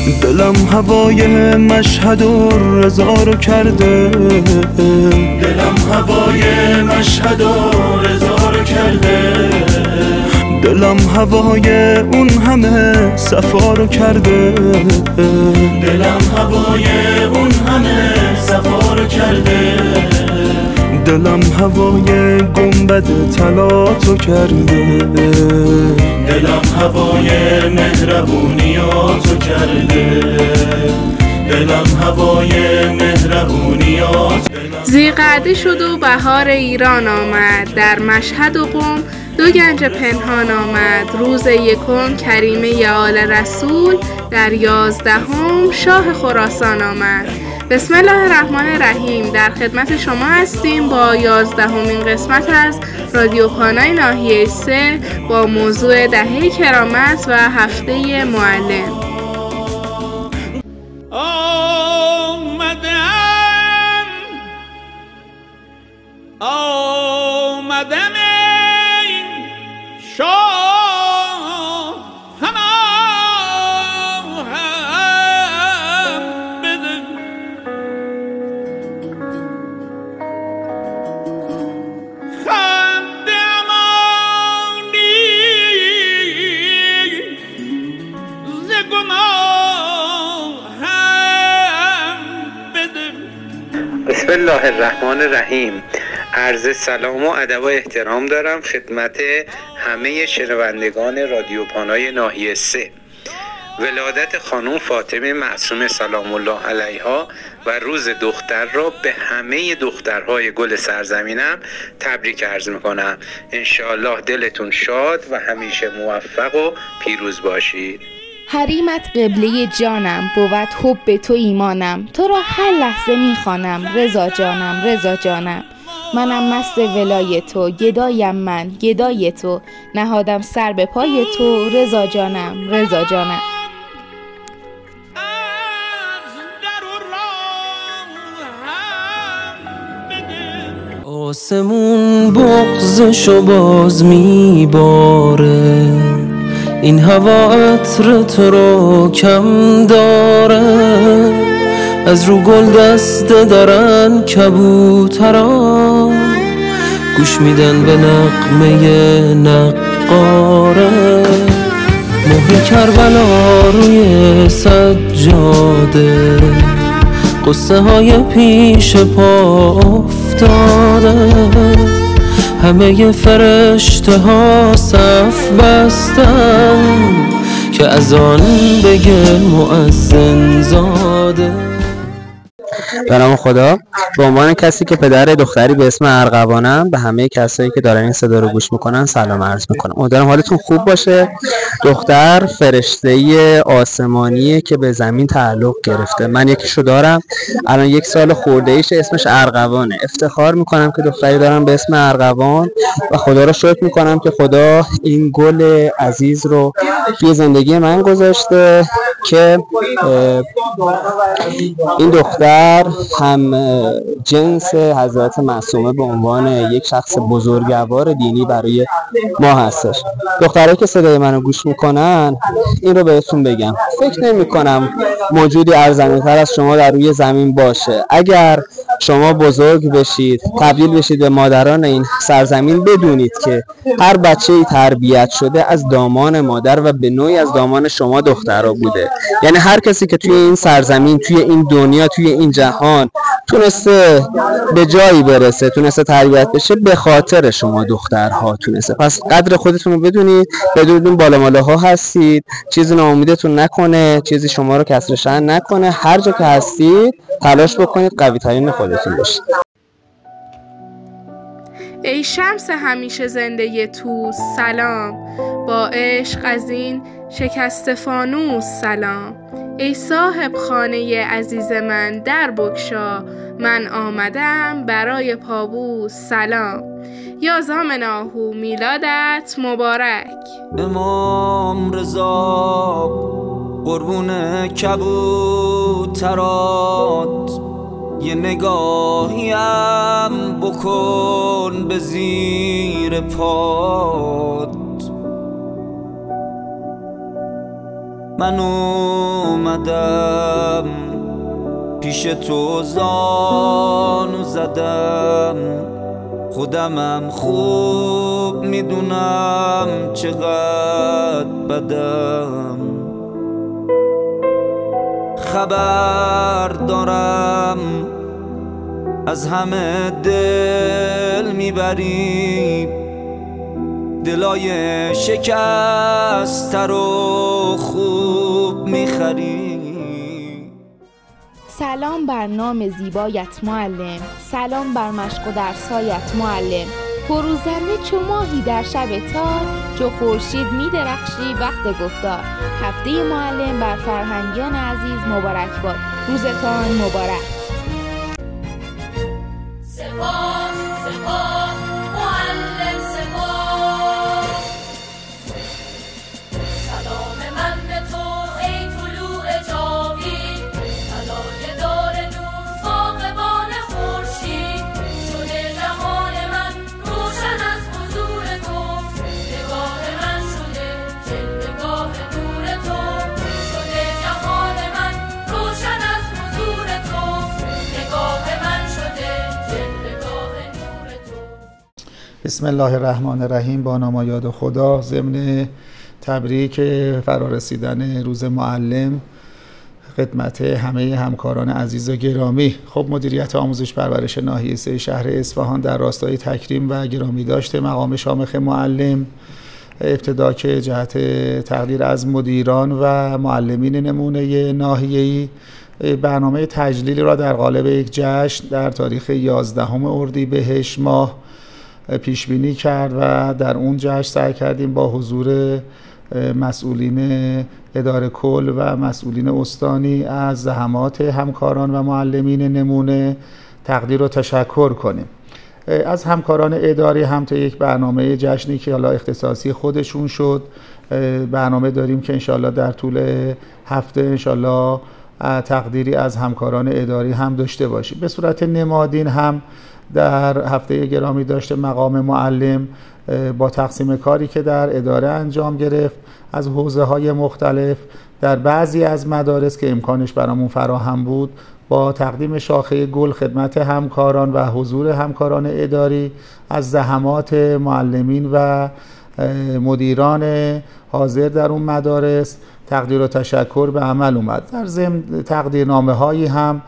دلم هوای مشهد و رضا رو کرده، دلم هوای مشهد و رضا رو کرده، دلم هوای اون همه صفا رو کرده، دلم هوای اون همه صفا رو کرده، دلم هوای گنبد طلاتو کرده، دلم هوای مهربونیاتو کرده، دلم هوای مهربونیات. ذی‌قعده شد و بهار ایران آمد، در مشهد و قم دو گنج پنهان آمد. روز یکم کریمه آل رسول، در 11ام شاه خراسان آمد. بسم الله الرحمن الرحیم. در خدمت شما هستیم با 11مین قسمت از رادیو پانای ناحیه 3 با موضوع دهه کرامت و هفته معلم. آمدم بسم الله الرحمن الرحیم. عرض سلام و ادب و احترام دارم خدمت همه شنوندگان رادیو پانای ناحیه 3. ولادت خانم فاطمه معصومه سلام الله علیها و روز دختر را به همه دخترهای گل سرزمینم تبریک عرض میکنم. انشاءالله دلتون شاد و همیشه موفق و پیروز باشید. حریمت قبله جانم، بود حب تو ایمانم، تو را هر لحظه میخوانم، رضا جانم رضا جانم. منم مست ولای تو، گدایم من گدای تو، نهادم سر به پای تو، رضا جانم رضا جانم. آسمون بغضشو باز میباره، این هوا عطر تو رو کم داره، از رو گل دسته دارن کبوترا، گوش میدن به نغمه نقاره. مهر کربلا روی سجاده، قصه های پیش پا افتاده، همه فرشته ها صف بستن که از آن بگه مؤذن زاده. به نام خدا. به عنوان کسی که پدر دختری به اسم ارغوانم به همه کسایی که دارن این صدا رو گوش میکنن سلام عرض میکنم. امیدوارم حالتون خوب باشه. دختر فرشته آسمانیه که به زمین تعلق گرفته. من یکیشو دارم، الان 1 سال خورده ایش، اسمش ارغوانه. افتخار میکنم که دختری دارم به اسم ارغوان و خدا رو شکر میکنم که خدا این گل عزیز رو توی زندگی من گذاشته که این دختر هم جنس حضرت معصومه به عنوان یک شخص بزرگوار دینی برای ما هستش. دخترایی که صدای منو گوش میکنن این رو بهتون بگم، فکر نمی کنم موجودی ارزنده‌تر از شما در روی زمین باشه. اگر شما بزرگ بشید، تبدیل بشید به مادران این سرزمین، بدونید که هر بچه‌ای تربیت شده از دامان مادر و به نوعی از دامان شما دخترها بوده. یعنی هر کسی که توی این سرزمین، توی این دنیا، توی این جهان تونسته به جایی برسه، تونسته تربیت بشه، به خاطر شما دخترها تونسته. پس قدر خودتون رو بدونید، بدونید بالا ماله ها هستید، چیزی ناامیدتون نکنه، چیزی شما رو کسر شأن نکنه. هر جا که هستید تلاش بکنید قوی ترین خودتون باشید. ای شمس همیشه زنده توس سلام، با عشق از این شکست فانوس سلام. ای صاحب خانه عزیز من در بگشا، من آمدم برای پابوس سلام. یا زامن آهو میلادت مبارک. امام رضا قربون کبوترات، یه نگاهیم بکن به زیر پات. من اومدم پیش تو زانو زدم، خودمم خوب میدونم چقدر بدم. خبر دارم از همه دل میبری، دلای شکسته رو خوب میخری. سلام بر نام زیبایت معلم، سلام بر مشق و درسایت معلم. فروزنده چو ماهی در شب تار، چو خورشید می درخشی وقت گفتار. هفته معلم بر فرهنگیان عزیز مبارک باد. روزتان مبارک. سپاس سپاس معلم سپاس، سلام من به تو ای طلوع جاوید، طلای دار نور باغبان خورشید. شده جهان من روشن از حضور تو، نگاه من شده جلوه‌گاه نور تو. شده جهان من روشن از حضور تو، نگاه من شده جلوه‌گاه نور تو. بسم الله الرحمن الرحیم. با نام و یاد خدا. ضمن تبریک فرارسیدن روز معلم خدمت همه همکاران عزیز و گرامی. خب مدیریت آموزش پرورش ناحیه 3 شهر اصفهان در راستای تکریم و گرامی داشته مقام شامخ معلم، ابتدا که جهت تقدیر از مدیران و معلمین نمونه ناحیه‌ای برنامه تجلیلی را در قالب یک جشن در تاریخ 11 اردیبهشت ماه پیش بینی کرد و در اون جشن سعی کردیم با حضور مسئولین اداره کل و مسئولین استانی از زحمات همکاران و معلمین نمونه تقدیر و تشکر کنیم. از همکاران اداری هم تا یک برنامه جشنی که حالا اختصاصی خودشون شد برنامه داریم که انشالله در طول هفته انشالله تقدیری از همکاران اداری هم داشته باشیم. به صورت نمادین هم در هفته گرامی داشته مقام معلم با تقسیم کاری که در اداره انجام گرفت از حوزه‌های مختلف در بعضی از مدارس که امکانش برامون فراهم بود با تقدیم شاخه گل خدمت همکاران و حضور همکاران اداری از زحمات معلمین و مدیران حاضر در اون مدارس تقدیر و تشکر به عمل اومد. در ضمن تقدیرنامه هایی هم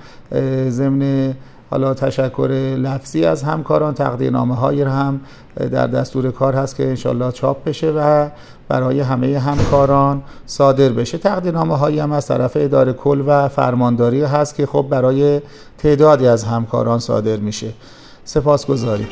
ضمن حالا تشکر لفظی از همکاران تقدیرنامه هایی هم در دستور کار هست که انشالله چاپ بشه و برای همه همکاران صادر بشه. تقدیرنامه هایی هم از طرف اداره کل و فرمانداری هست که خب برای تعدادی از همکاران صادر میشه. سپاسگزاریم.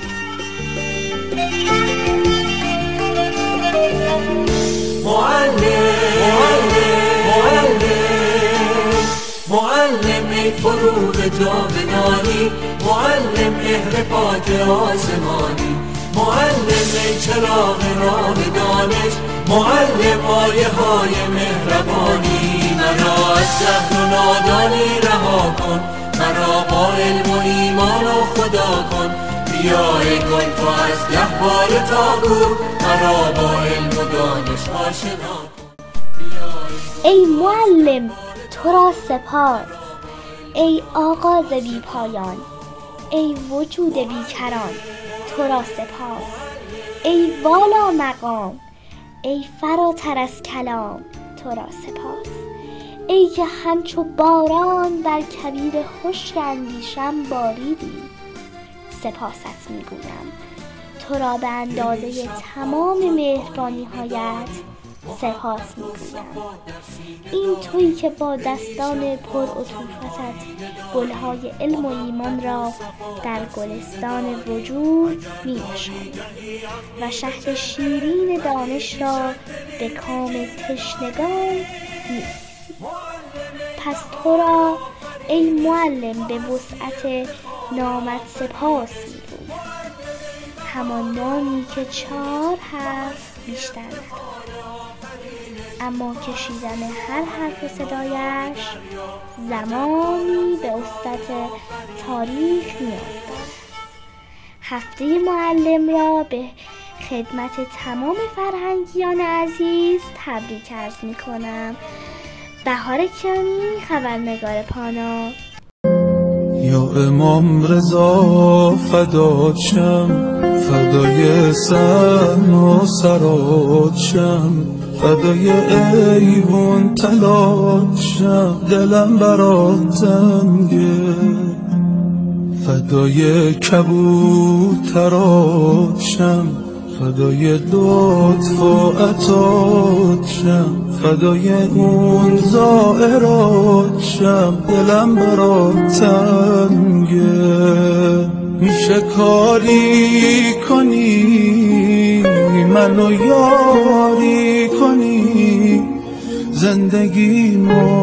معلم ای فروغ جاودانی، معلم مهر پاک آسمانی، معلم ای چراغ راه دانش، معلم آیه های مهربانی. مرا از جهل و نادانی رها کن، مرا با علم و ایمان و خدا کن. بیا ای گل تو از گهواره تا گور، مرا با علم و دانش آشنا کن. ای معلم تو را سپاس، ای آغاز بی پایان، ای وجود بیکران تو را سپاس. ای والا مقام، ای فراتر از کلام تو را سپاس. ای که همچو باران در کویر خشک اندیشم باریدی، سپاست میگویم تو را به اندازه تمام مهربانی هایت سپاس میگویم. این تویی که با دستان پر عطوفتت گلهای علم و ایمان را در گلستان وجود می‌نشانی و شهد شیرین دانش را به کام تشنگان می‌ریزی. پس تو را ای معلم به وسعت نامت سپاس میگویم، همان نامی که 4 حرف بیشتر ندارد، اما کشیدن هر حرف صدایش زمانی به وسعت تاریخ نیاز دارد. هفته معلم را به خدمت تمام فرهنگیان عزیز تبریک عرض می کنم بهار کیانی، خبرنگار پانا. یا امام رضا فدات شم، فدای سن و سرات شم، فدای ایوان تلات شم، دلم برات تنگه، فدای کبوترات شم، فدای لطف و عطات شم، فدای اون زائرات شم، دلم برات تنگه. میشه کاری کنی منو یاری کنی، زندگیمو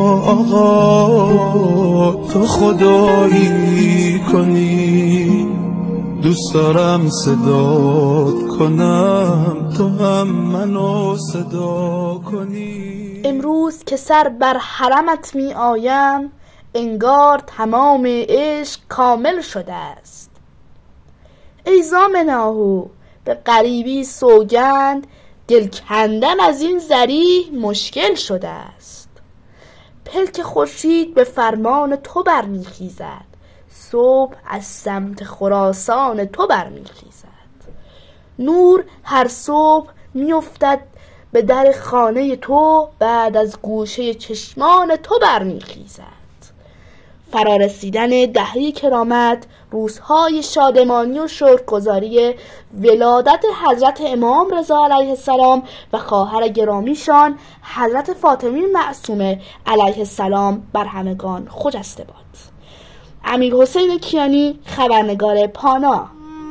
آقا تو خدایی کنی، دوست دارم صدات کنم تو هم منو صدا کنی. امروز که سر بر حرمت می آیم، انگار تمام عشق کامل شده است. ای زامن آهو به غریبی سوگند، دل کندن از این ذریح مشکل شده است. پلک خورشید به فرمان تو برمیخیزد، صبح از سمت خراسان تو برمیخیزد. نور هر صبح میافتد به در خانه تو، بعد از گوشه چشمان تو برمیخیزد. فرارسیدن دهه کرامت، روزهای شادمانی و شکرگزاری ولادت حضرت امام رضا علیه السلام و خواهر گرامیشان حضرت فاطمه معصومه علیه السلام بر همگان خجسته باد. امیرحسین کیانی، خبرنگار پانا.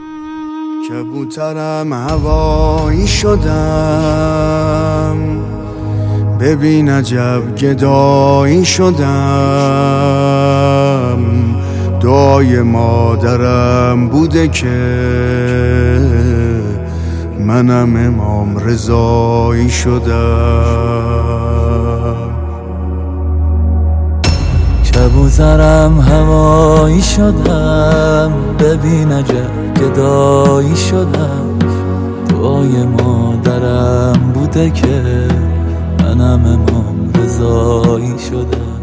کبوترم هوایی شدم، ببین عجب گدایی شدم، دعای مادرم بوده که منم امام رضایی شدم. کبوترم هوایی شدم، ببین عجب گدایی شدم، دعای مادرم بوده که منم امام رضایی شدم.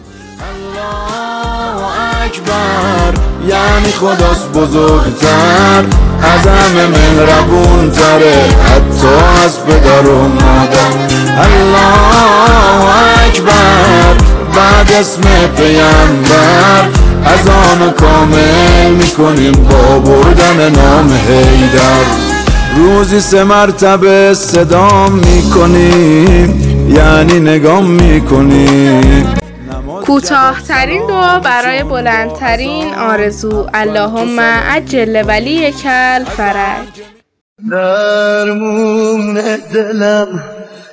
الله اکبر یعنی خداست بزرگتر، از همه مهربون تره، حتی از پدر و مادر. الله اکبر بعد اسم پیامبر، از آن کامل میکنیم با بردن نام حیدر. روزی 3 مرتبه صدام میکنیم، یعنی نگام میکنیم. کوتاه‌ترین دعا برای بلندترین آرزو. اللهم عجل ولیک الفرج. درمون دلم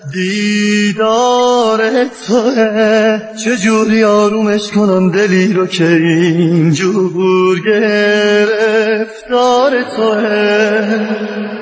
دیدار توه، چجوری آرومش کنم دلی رو که اینجور گرفتار توه.